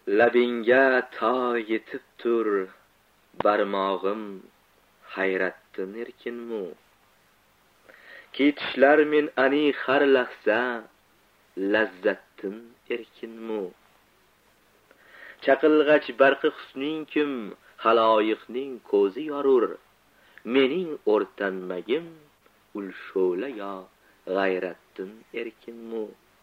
labingga to yetib tur barmog'im hayratdan erkinmu. Ketishlar men ani har lahza lazzatdan erkinmu. Chaqilg'ach barqi husning kim haloyiqning ko'zi yorur. Mening o'rtanmagim ul sho'la yo g'ayratdan erkinmu.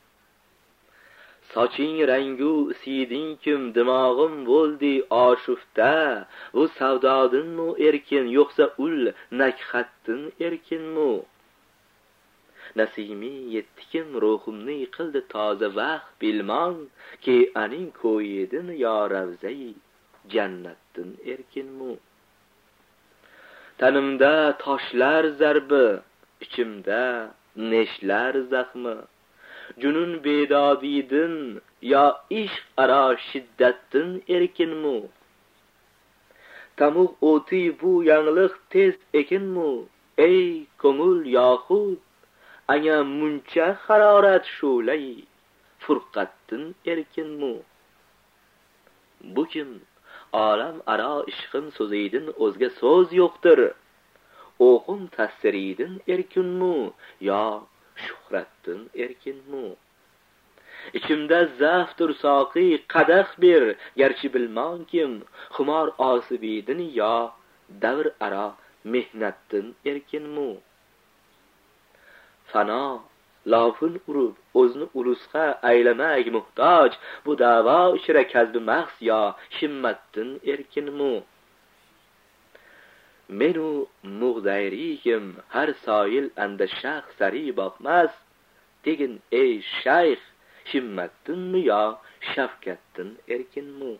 Soching rangu siyding kim dimog'im bo'ldi oshufta. Bu savdodinmu erkin yo'qsa ul nakhatdan erkinmu. Nasimi yettikim ruhimni qildi toza vaqt bilmon ki aning ko'yidin yo ravzai jannatdan erkinmu. Tanimda toshlar zarbi, ichimda neshlar zaxmi. Junun bedodidin yo ishq aro shiddatdan erkinmu. Tamug o'ti bu yangliq tez ekinmu. Ey ko'ngil yoxud anga muncha harorat sho'lay furqatdan erkinmu. Bu kim olam aro ishqin so'ziydin o'zga so'z yo'qdir. O'qim tasiriydin erkinmu yo shuhratdan erkinmu. Ichimda zaftur soqi qadah bir garchi bilmon kim xumor osibiydin yo davr aro mehnatdan erkinmu. Fano lofin urib o'zni ulusqa aylamak muhtoj. Bu da'vo ichra kasbi mahs yo himmatdan erkinmu. Menu mug'dayriyim har soil anda shax sari boqmas. Degin ey shayx himmatdanmi yo shafqatdan erkinmu.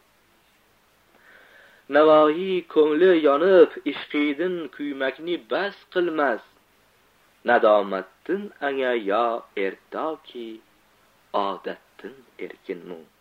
Navoiy ko'ngli yonib ishqiydin kuymakni bas qilmas. Nadomatdan anga yo ertoki odatdan erkinmu.